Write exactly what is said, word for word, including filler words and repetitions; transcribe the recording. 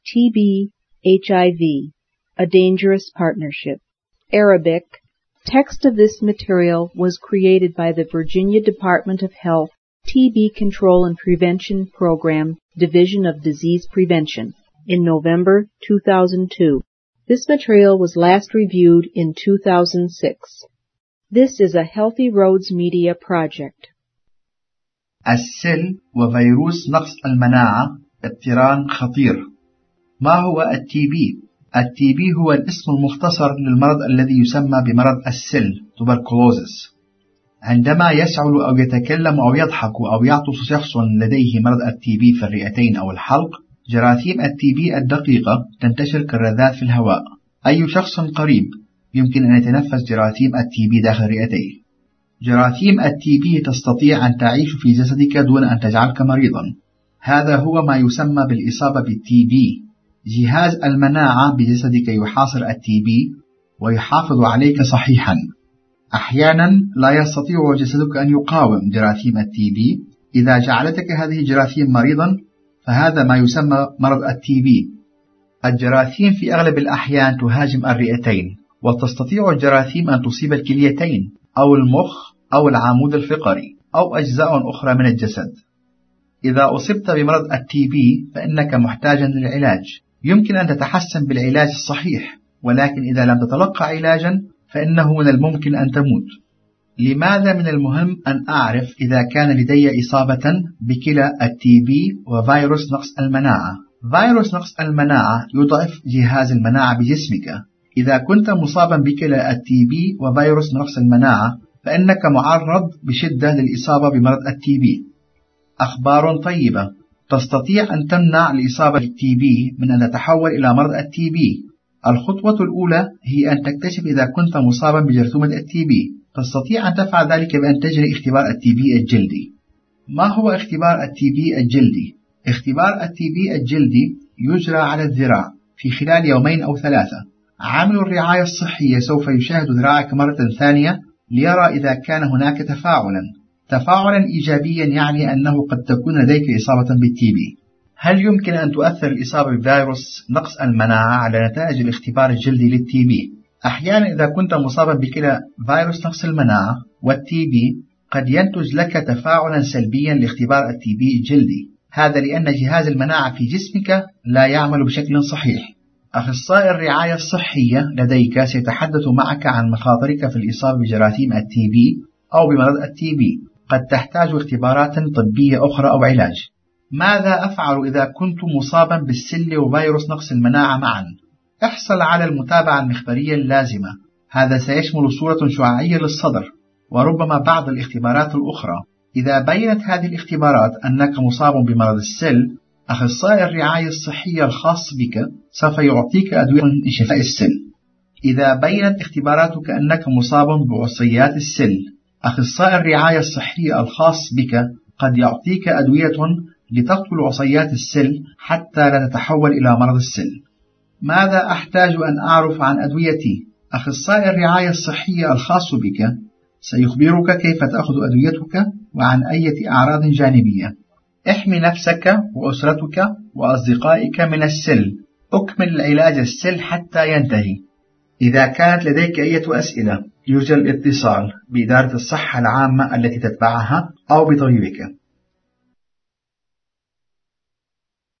T B, H I V, A Dangerous Partnership. Arabic. Text of this material was created by the Virginia Department of Health T B Control and Prevention Program, Division of Disease Prevention, in November two thousand two. This material was last reviewed in two thousand six. This is a Healthy Roads Media project. السل وفيروس نقص المناعة اقتران خطير. ما هو التي بي؟ التي بي هو الاسم المختصر للمرض الذي يسمى بمرض السل tuberculosis. عندما يسعل أو يتكلم أو يضحك أو يعطس شخص لديه مرض التي بي في الرئتين أو الحلق، جراثيم التي بي الدقيقة تنتشر كالرذاذ في الهواء. أي شخص قريب يمكن أن يتنفس جراثيم التي بي داخل رئتيه. جراثيم التي بي تستطيع أن تعيش في جسدك دون أن تجعلك مريضا. هذا هو ما يسمى بالإصابة بالتي بي. جهاز المناعة بجسدك يحاصر التي بي ويحافظ عليك صحيحا. أحيانا لا يستطيع جسدك أن يقاوم جراثيم التي بي. إذا جعلتك هذه الجراثيم مريضا فهذا ما يسمى مرض التي بي. الجراثيم في أغلب الأحيان تهاجم الرئتين، وتستطيع الجراثيم أن تصيب الكليتين أو المخ أو العمود الفقري أو أجزاء أخرى من الجسد. إذا أصبت بمرض التي بي فإنك محتاج للعلاج. يمكن أن تتحسن بالعلاج الصحيح، ولكن إذا لم تتلقى علاجا فإنه من الممكن أن تموت. لماذا من المهم أن أعرف إذا كان لدي إصابة بكلا التي بي وفيروس نقص المناعة؟ فيروس نقص المناعة يضعف جهاز المناعة بجسمك. إذا كنت مصابا بكلا التي بي وفيروس نقص المناعة فإنك معرض بشدة للإصابة بمرض التي بي. أخبار طيبة: تستطيع أن تمنع الإصابة بالتي بي من أن تتحول إلى مرض التي بي. الخطوة الأولى هي أن تكتشف إذا كنت مصابا بجرثومة التي بي. تستطيع أن تفعل ذلك بأن تجري اختبار التي بي الجلدي. ما هو اختبار التي بي الجلدي؟ اختبار التي بي الجلدي يجرى على الذراع في خلال يومين أو ثلاثة. عامل الرعاية الصحية سوف يشاهد ذراعك مرة ثانية ليرى إذا كان هناك تفاعلا. تفاعلا إيجابيا يعني أنه قد تكون لديك إصابة بالتي بي. هل يمكن أن تؤثر الإصابة بفيروس نقص المناعة على نتائج الاختبار الجلدي للتي بي؟ أحيانا إذا كنت مصابا بكلا فيروس نقص المناعة والتي بي قد ينتج لك تفاعلا سلبيا لاختبار التي بي الجلدي. هذا لأن جهاز المناعة في جسمك لا يعمل بشكل صحيح. أخصائي الرعاية الصحية لديك سيتحدث معك عن مخاطرك في الإصابة بجراثيم التي بي أو بمرض التي بي. قد تحتاج اختبارات طبية أخرى أو علاج. ماذا أفعل إذا كنت مصابا بالسل وفيروس نقص المناعة معا؟ احصل على المتابعة المخبرية اللازمة. هذا سيشمل صورة شعاعية للصدر وربما بعض الاختبارات الأخرى. إذا بينت هذه الاختبارات أنك مصاب بمرض السل، أخصائي الرعاية الصحية الخاص بك سوف يعطيك أدوية لشفاء السل. إذا بينت اختباراتك أنك مصاب بعصيات السل، أخصائي الرعاية الصحية الخاص بك قد يعطيك أدوية لتقتل عصيات السل حتى لا تتحول إلى مرض السل. ماذا أحتاج أن أعرف عن أدويتي؟ أخصائي الرعاية الصحية الخاص بك سيخبرك كيف تأخذ أدويتك وعن أي أعراض جانبية. احمي نفسك وأسرتك وأصدقائك من السل. أكمل علاج السل حتى ينتهي. إذا كانت لديك أي أسئلة يرجى الاتصال بإدارة الصحة العامة التي تتبعها أو بطبيبك.